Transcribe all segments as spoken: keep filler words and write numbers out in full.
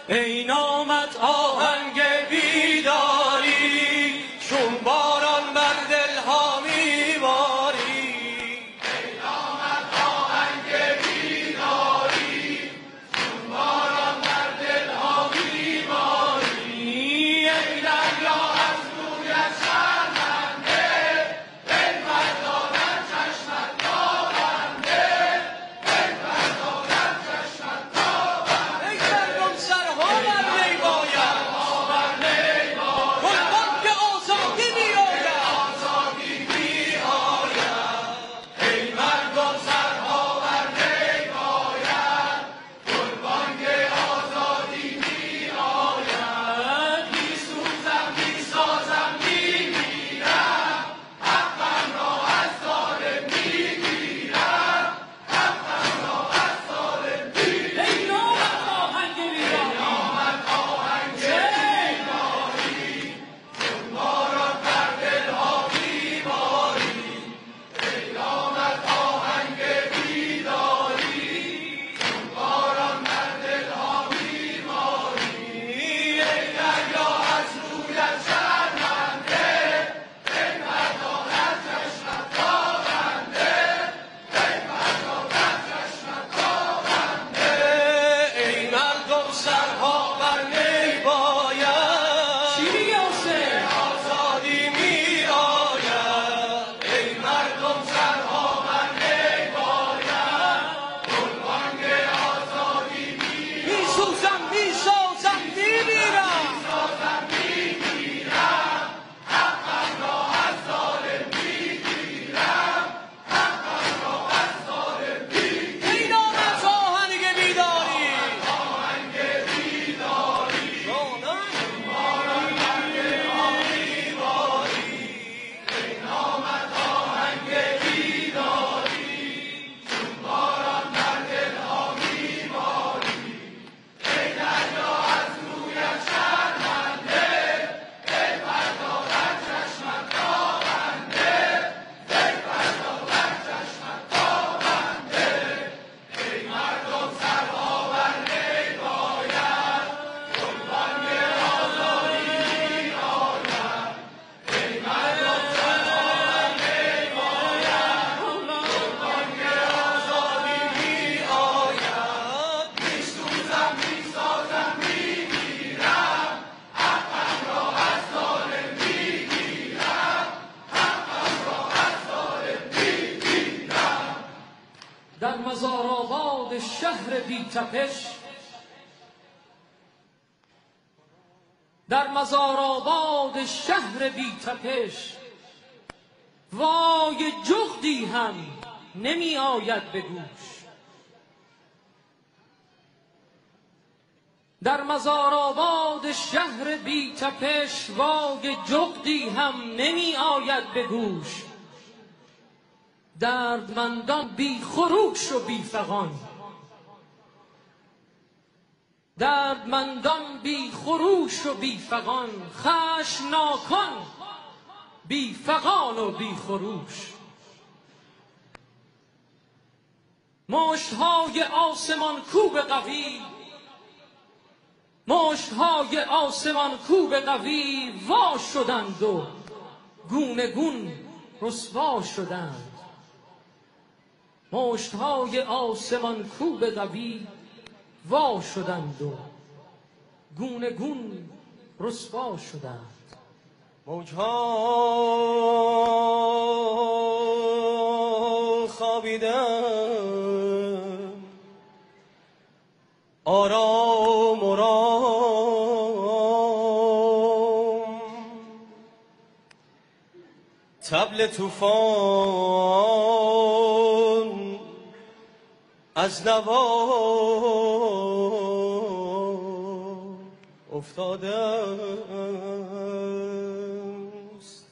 ای نامت آهنگ بیداری، چون باران بر دلها میباری. ای نامت آهنگ بیداری، چون باران بر دلها میباری. ای دریا از رویت شرمنده، ای فردا در چشمت تابنده، ای فردا در چشمت تابنده. ای مردم سرها بر می باید، گلبن که آزادی میآید. آزادی میآید. ای مردم سرها بر می باید، گلبانگ آزادی میآید. میسوزم میسازم میمیرم، حقم را از ظالم میگیرم، حقم را از ظالم میگیرم. ای نامت آهنگ بیداری، باران بر دلها میباری. ای نامت آهنگ بیداری، چون باران بر دلها میباری. ای دریا از رویت شرمنده، ای فردا در چشمت تابنده، ای فردا در چشمت تابنده. ای مردم سرها بر می باید. چی میگی حسین؟ آزادی میآید. ای مردم سرها بر می باید، گلبانگ آزادی میسوزم میسازم میمیرم. میسازم میگیرم، حقم را از ظالم میگیرم، حقم را از ظالم میگیرم. ای نامت آهنگ بیداری، آهنگ بیداری، جانم باران بر دلها میباری. ای نامت آهنگ بیداری، چون باران بر دلها میباری. ای دریا از رویت شرمنده، ای فردا در چشمت تابنده، ای فردا در چشمت تابنده. ای مردم سرها بر می باید، گلبانگ آزادی میآید. ای مردم سرها بر می باید، گلبانگ آزادی میآید. میسوزم میسازم میمیرم، حقم را از ظالم میگیرم، حقم را از ظالم میگیرم. در مزارآباد شهر بی تپش، در مزارآباد شهر بی تپش، وای جغدی هم نمی آید به گوش. در مزارآباد شهر بی تپش، وای جغدی هم نمی آید به گوش. دردمندان بی خروش و بی فغان، دردمندان بی خروش و بی فغان، خشمناکان بی فغان و بی خروش. مشت‌های آسمان کوب قوی، مشت‌های آسمان کوب قوی وا شدند و گونه گون رسوا شدند. مشت‌های آسمان کوب قوی وا شدند و گونه گون رسوا شدند. موجها خوابیدند آرام آرام، طبل طوفان از نوا افتاده است.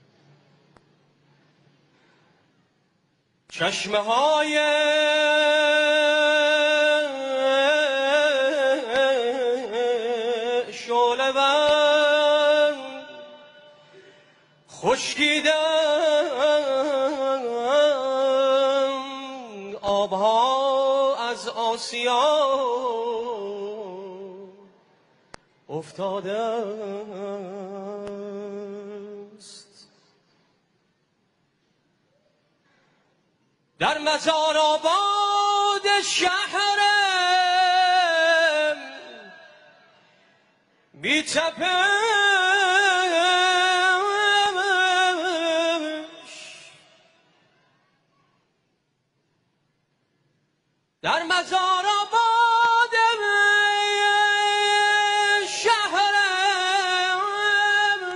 چشمه های شعله‌ور خشکیدند، آبها از آسیا افتاده است. در مزار آباد شهرم بی در مزار آباد شهرم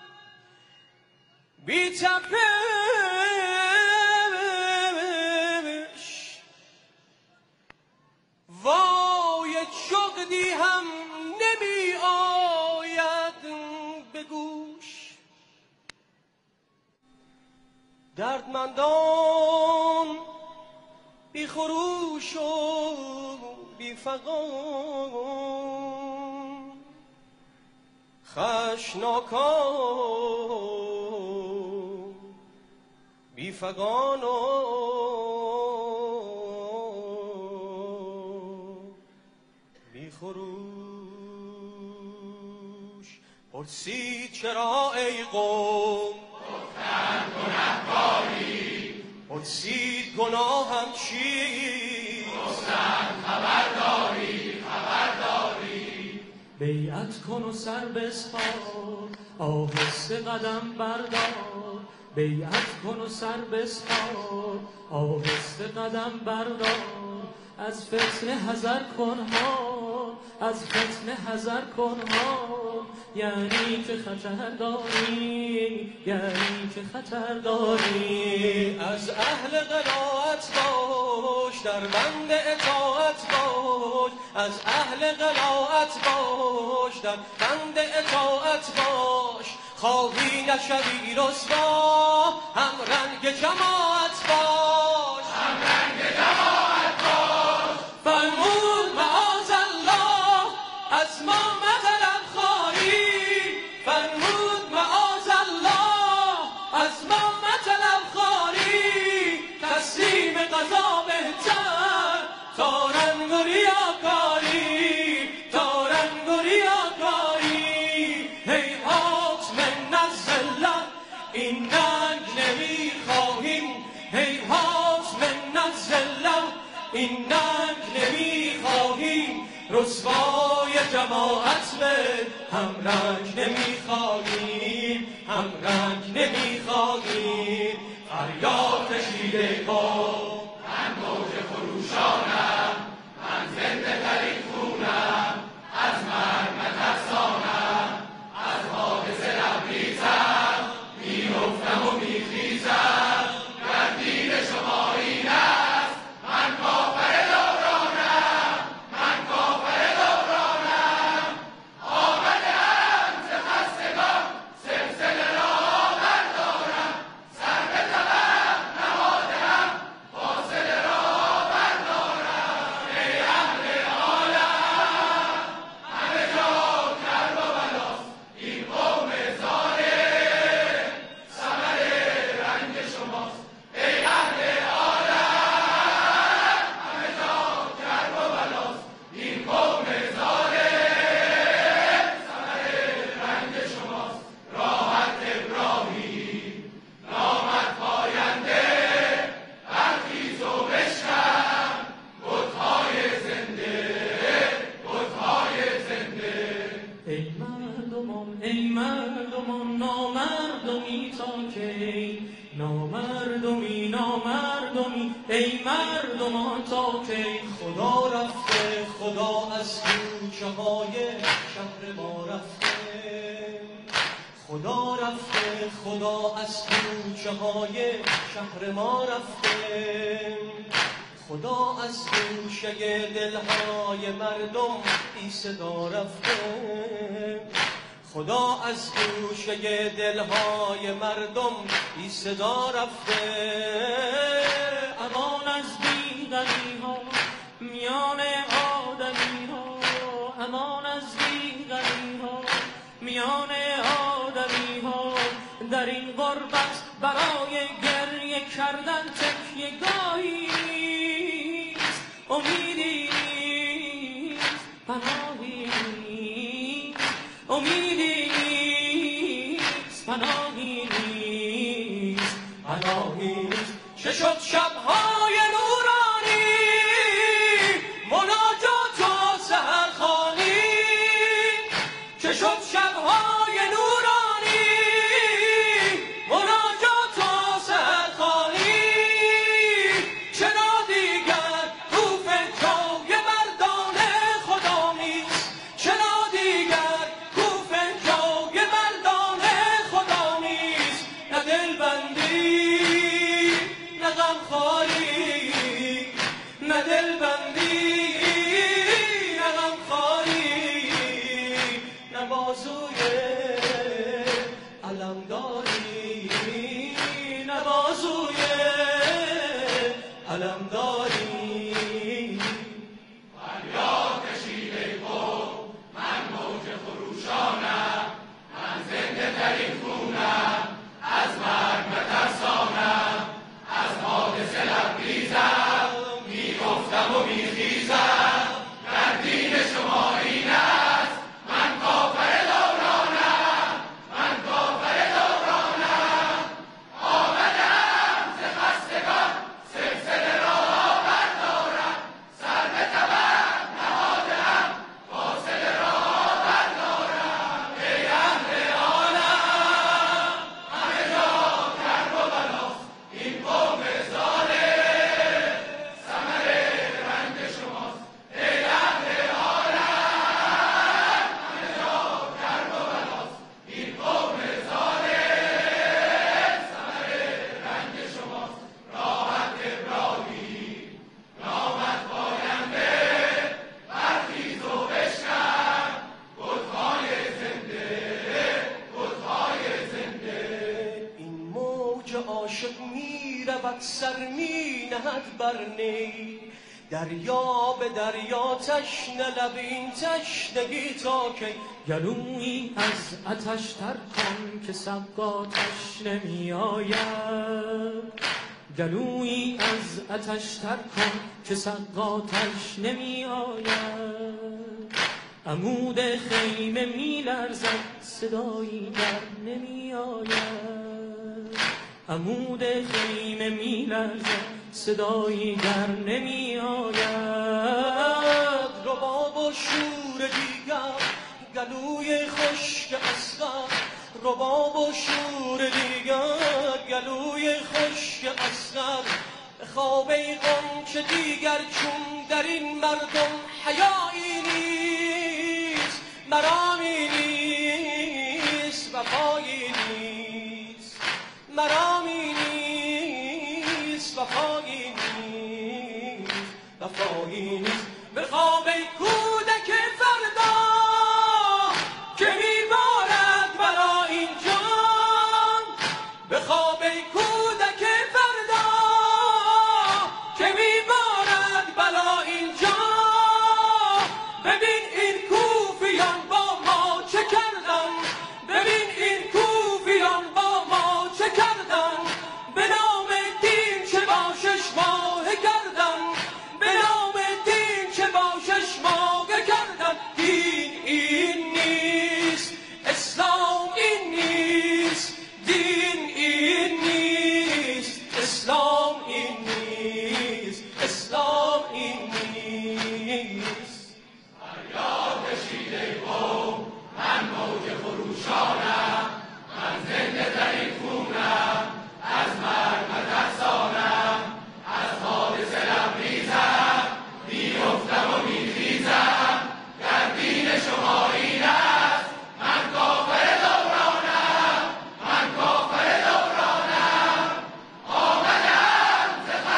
بی تپش وای چغدی هم نمی آید به گوش. دردمندان بی خروش و بی فغان، خشناکان بی فغان و بی خروش. پرسید چرا ای قوم گفتند گنهکاری، پرسید گناهم چیست؟ گفتند خبرداری خبرداری. بیعت کن و سر بسپار، آهسته قدم بردار. بیعت کن و سر بسپار، آهسته قدم بردار. از فتنه حذر کن ها، از فتنه حذر کن ها. یعنی که خطر داری، یعنی که خطر داری. از اهل قناعت باش، در بند اطاعت باش. از اهل قناعت باش، در بند اطاعت باش. خواهی نشوی رسوا، هم رنگ جماعت باش، هم رنگ جماعت باش. فرمود معاذالله از ما مطلب خواهی، فرمود معاذالله از ما مطلب خواهی. تسلیم قضا بهتر تا رنگ و ریاکاری، تا رنگ و ریاکاری. هیهات من الذلت این ننگ نمیخواهیم، هیهات من الذلت این ننگ نمیخواهیم. رسوای جماعت به هم رنگ نمیخواهیم، هم رنگ نمیخواهیم. فریاد کشیده کن من موج خروشانم، من زنده ترین خونم. از مرگ نترسانم، از حادثه لبریزم. میافتم و میخیزم، گردید شما این است. من کافر دورانم، من کافر دورانم. آمده‌ام ز خستگان، سلسله را بردارم. سر به طبق نهاده‌ام، فاصله را بردارم. ای اهل عالم، همه جا کرب و بلاست. این قوم ظالم ثمر رنج شماست. ای اهل عالم، همه جا کرب و بلاست. این قوم ظالم ثمر رنج شماست. راحت ابراهیم نامد پاینده، برخیز و بشکن بت‌های زنده، بت‌های زنده. ای مردمان، ای مردمان، نامردمی تا کی؟ نامردمی، نامردمی، ای مردمان تا کی؟ خدا رفته، خدا از کوچه های شهر ما رفته. خدا رفته، خدا از کوچه های شهر ما رفته. خدا از گوشه دلهای مردم بی صدا رفته. خدا از گوشه دلهای مردم بی صدا رفته. امان از بی‌غمی ها میان آدمی ها، امان از بی‌غمی ها میان آدمی ها. در این غربت برای گریه کردن تکیه گاهی نیست، امیدی نیست، پناهی نیست، راهی نیست. چه شد شب‌های نورانی مناجات و سحرخوانی، چه شد شب‌های نورانی مناجات و سحرخوانی، چرا دیگر کوف جای مردان خدا نیست، چرا دیگر کوف جای مردان خدا نیست. نه دلبندی نه غمخواری، نه دلبندی نه غمخواری، نه بازوی علمداری، نه بازوی علمداری. فریاد کشید ای قوم من موج خروشانم، من زنده ترین خونم، از مرگ بترسانم، از حادثه لبریزم، میگفتم و میخیزم در دین شما این است. من کافر دورانم، من کافر دورانم، آمدم ز خستگان سلسله را بردارم، سر به تبر نهادم فاصله را بردارم. ای اهل عالم همه جا کرب و بلاست، این قوم ظالم ثمر رنج شماست. ای اهل عالم همه جا کرب و بلاست، این قوم ظالم ثمر رنج شماست. راحت ابراهیم نامد پاینده، برخیز و بشکن بت‌های زنده، بت‌های زنده. این موج عاشق می رود سر می نهد بر نی، دریا به دریا تشنه لب این تشنگی تا کی. گلویی از آتش تر کن که سقاتش نمی آید، گلویی از آتش تر کن که سقاتش نمی آید. عمود خیمه می لرزد صدایی در نمی آید، عمود خیمه می لرزد صدایی در نمی آید. رباب و شور دیگر گلوی خشک اصغر، رباب و شور دیگر گلوی خشک اصغر. به خواب ای غنچه دیگر چون در این مردم حیایی نیست، مرامی نیست، وفایی نیست، مرامی نیست، وفایی نیست، وفایی نیست. به خواب ای کودک فردا که میبارد برا این جان، به خواب ای کودک فردا که میبارد بلا این جان. ببین این کوفیان با ما چه کردن، ببین این کوفیان با ما چه کردن، به نام دین چه با شش ماه کردن، به نام دین چه با شش ماه کردن. دین این نیست، اسلام این نیست، دین این نیست، اسلام این نیست، اسلام این نیست. فریاد کشید ای قوم من موج خروشانم، من زنده ترین خونم، از مرگ بترسانم، از حادثه لبریزم، میگفتم و میخیزم در دین شما این است. من کافر دورانم، من کافر دورانم، آمدم ز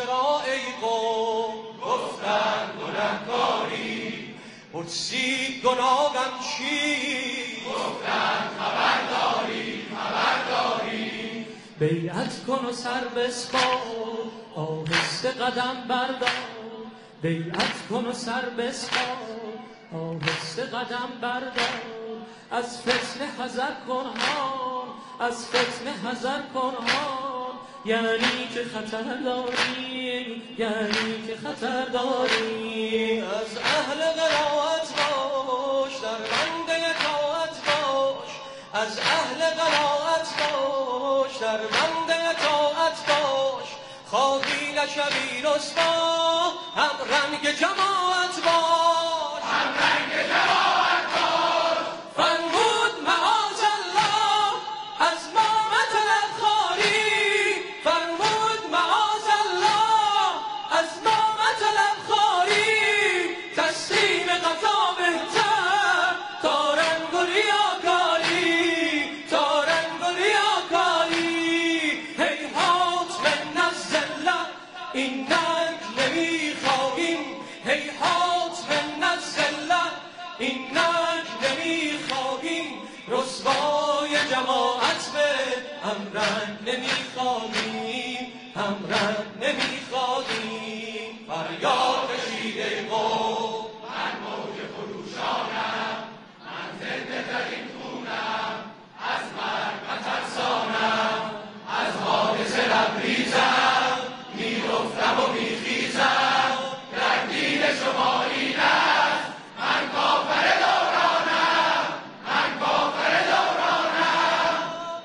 چرا ای قوم گفتن گنهکاری پرسید گناهم چیست گفتن خبرداری خبرداری بیعت کن و سر بسپار آهسته قدم بردار بیعت کن و سر بسپار آهسته قدم بردار از فتنه حذر کن ها از فتنه حذر کن ها یعنی که خطر داری یعنی که خطر داری از اهل قناعت باش در بند اطاعت باش از اهل قناعت باش در بند اطاعت باش خواهی نشوی رسوا هم رنگ جماعت باش هم رنگ جماعت باش فرمود معاذ الله از ما مطلب خواری فرمود معاذ الله از ما مطلب خواری تسلیم قضا بهتر تا رنگ و ریاکاری تا رنگ و ریاکاری هیهات من الذله این ننگ نمیخواهیم هیهات من الذله این ننگ نمیخواهیم رسوای جماعت به همرنگ نمیخواهیم همرنگ نمیخواهیم فریاد کشیده قوم من موج خروشانم من زنده ترین خونم از مرگ مترسانم از حادثه لبریزم میگفتم و میخیزم در دین شما این است من کافر دورانم من کافر دورانم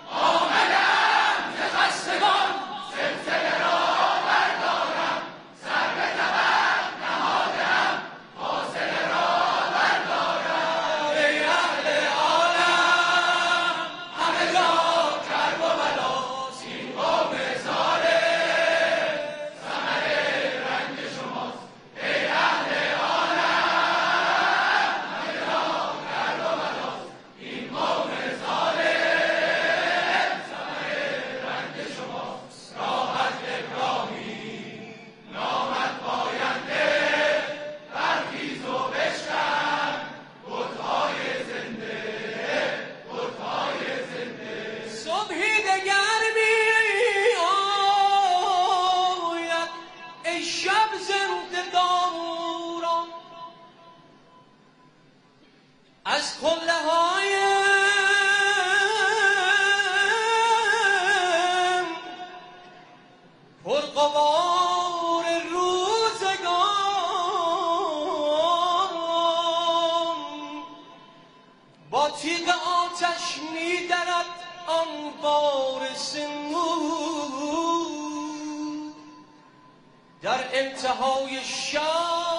آمدم ز خستگان سلسله را بردارم سر به طبق نهادم فاصله را بردارم ای اهل عالم همه جا کرب و بلاست این قوم ظالم ثمر رنج شماست ای اهل عالم همه جا کرب و بلاست این قوم ظالم ثمر رنج شماست راحت ابراهیم نامد پاینده برخیز و بشکن بت‌های زنده بت‌های زنده صبحی دگر می آید ای شب زنده داران از قله های پرغبار روزگار با تیغ آتش می درد آن بار سمو در انتهای شب